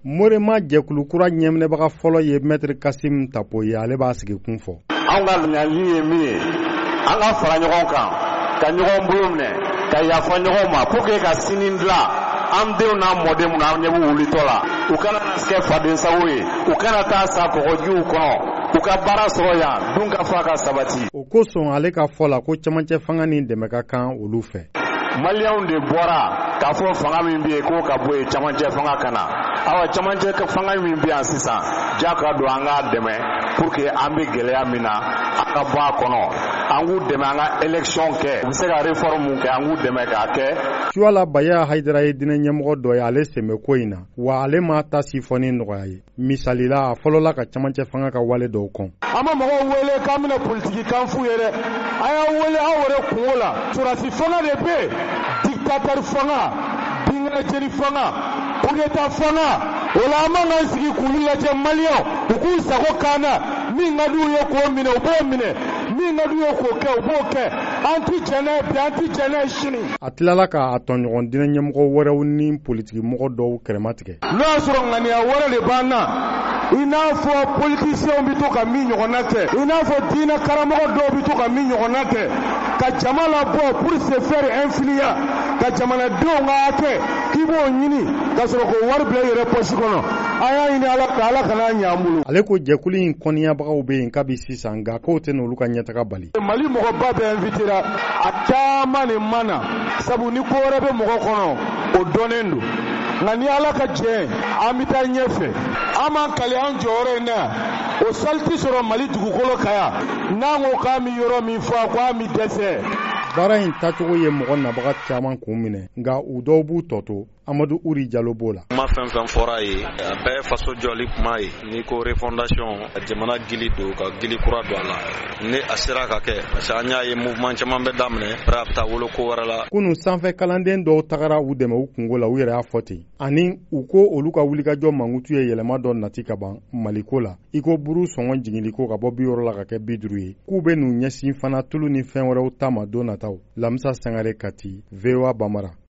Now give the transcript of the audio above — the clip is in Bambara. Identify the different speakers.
Speaker 1: Morema jɛkulu kura ɲɛminɛbaga fɔlɔ ye Maître Kassim Tapo ye, ale b'a sigi kun fɔ.
Speaker 2: An ka ɲaɲi ye min ye, an ka fara ɲɔgɔn kan, ka ɲɔgɔn bolo minɛ, ka yafa ɲɔgɔn ma pour que ka sini dilan an denw n'a mɔdenw na an ɲɛ b'u wulitɔ la. U kana kɛ fadensago ye, u kana taa sa kɔgɔjiw kɔnɔ, u ka baara sɔrɔ yan, dun ka fa ka sabati.
Speaker 1: O kosɔn ale ka fɔ la ko camancɛ fanga ni dɛmɛ ka kan olu fɛ.
Speaker 2: Maliɲɛnw de bɔra k'a fɔ fanga min bɛ yen k'o ka bɔ yen camancɛ fanga kana. Awa camancɛ fanga min bɛ yan sisan, ja ka don an k'a dɛmɛ pour que an bɛ gɛlɛya min na an ka bɔ a kɔnɔ. An k'u dɛmɛ an ka élection kɛ, u bɛ se ka réforme mun kɛ an k'u dɛmɛ k'a kɛ.
Speaker 1: Suala Baya Haidara ye diinɛ ɲɛmɔgɔ dɔ ye ale sɛmɛ ko in na, wa ale ma ta si fɔ ni nɔgɔya ye. Misali la a fɔlɔla ka camancɛ fanga ka wale dɔw kɔn.
Speaker 3: An ma mɔgɔw wele k'an bɛna politiki kan f'u ye dɛ. A y'an wele aw yɛrɛ kungo la. Surasi fanga de bɛ yen, dictateur fanga, binganajɛri fanga, coup d'état fanga. O la an man kan sigi k'ulu lajɛ Maliɲɛnw, u k'u sago k'an na. Min ka d'u ye k'o minɛ u b'o minɛ, min ka d'u ye k'o kɛ u b'o kɛ. An ti jɛn n'a ye bi, an ti jɛn n'a ye sini.
Speaker 1: A tilala k'a tɔɲɔgɔn diinɛ ɲɛmɔgɔ wɛrɛw ni politiki mɔgɔ dɔw kɛrɛma tigɛ.
Speaker 3: N'o y'a sɔrɔ ŋaniya wɛrɛ de b'an na, i n'a fɔ politisiyɛnw bɛ to ka min ɲɔgɔnna kɛ, i n'a fɔ diinɛ karamɔgɔ dɔw bɛ to ka min ɲɔgɔnna kɛ, ka jama labɔ pour se faire influer, ka jamanadenw ka hakɛ k'i b'o ɲini ka sɔrɔ k'o wari bila i yɛrɛ poche kɔnɔ. An y'a ɲini Ala fɛ, Ala kana ɲɛ an bolo.
Speaker 1: Ale ko jɛkulu in kɔniyabagaw bɛ yen kabi sisan nka k'o tɛ n'olu ka ɲɛtaga bali.
Speaker 3: Mali mɔgɔba bɛ invité la, a caman de mana, sabu ni ko wɛrɛ bɛ mɔgɔ kɔnɔ o dɔnnen don. Nka ni Ala ka jɛ an bɛ taa ɲɛfɛ, an m'an kale an jɔyɔrɔ in na, o sali tɛ sɔrɔ Mali dugukolo kan yan, n'an ko k'an bɛ yɔrɔ min fɔ k'an bɛ dɛsɛ.
Speaker 1: Baara in tacogo ye mɔgɔ nabaga caman kun minɛ, nka u dɔw b'u tɔ to. Amadou Uri Jalo b'o la.
Speaker 4: Kuma fɛn fɛn fɔra ye a bɛɛ ye faso jɔli kuma ye. Ni ko refondation jamana gili don ka gili kura don a la, ni a sera ka kɛ parce que an y'a ye mouvement caman bɛ daminɛ a bɛ taa wolo ko wɛrɛ la.
Speaker 1: Kunu sanfɛ kalanden dɔw tagara u dɛmɛ u kungo la u yɛrɛ y'a fɔ ten, ani u ko olu ka wulikajɔ mankutu ye yɛlɛma dɔ nati ka ban Maliko la, i ko buru sɔngɔ jiginli ko ka bɔ 60 la ka kɛ 50 ye, k'u bɛ n'u ɲɛsin fana tulu ni fɛn wɛrɛw ta ma don nataw. Lamisa Sangare Kati, VOA Bamara.